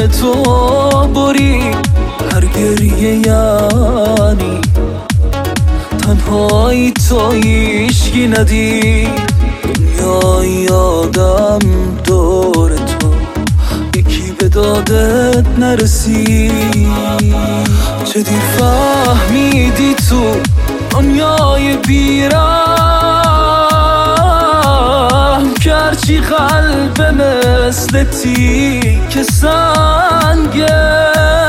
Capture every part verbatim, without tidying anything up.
من تو برید هر گریه یعنی تنهایی تو هیچکی ندید دنیای آدم دور تو یکی به دادت نرسید چه دیر فهمیدی تو دنیای بیرم که هرچی قلب مثل تیک سنگه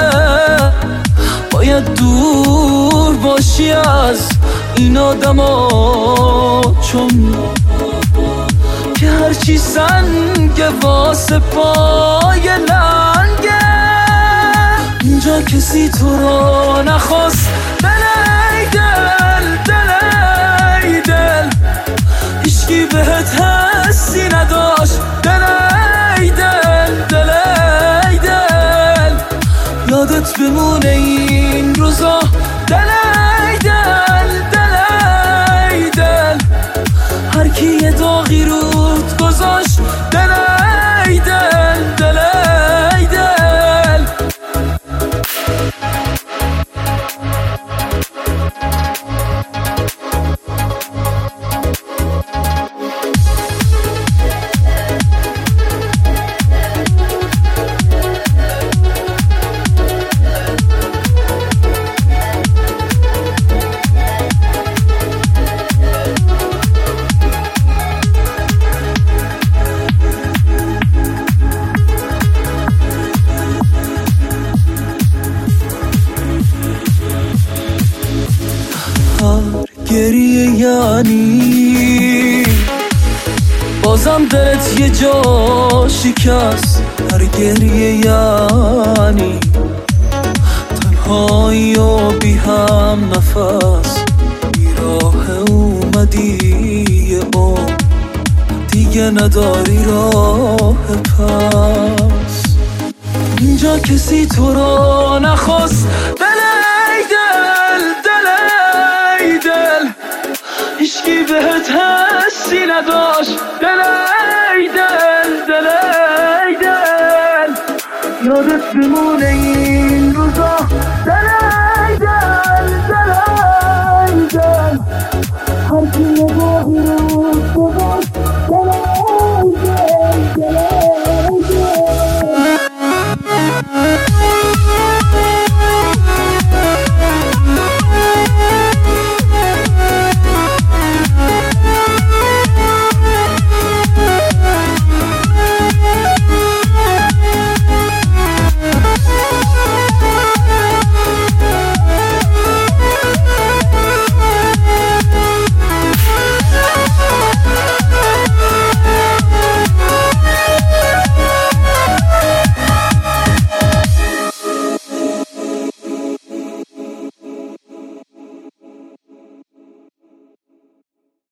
باید دور باشی از این آدم ها چون که هرچی سنگه واسه پای لنگه اینجا کسی تو رو نخواست دل ای دل دل ای دل هیچکی بهت حسی نداشت دل ای دل دل ای دل یادت بمونه این روزا دل ای دل دل ای دل هر کی یه داغی رود گذاشت دل ای دل دل ای دل گریه یعنی بازم دلت یه جا شکست هر گریه یعنی تنهایی و بی هم نفس بی راه اومدی یه عمر دیگه نداری راه پس اینجا کسی تو رو نخواست دل ای دل دل ای دل هیچکی بهت حسی نداشت دل ای دل دل ای دل یادت بمون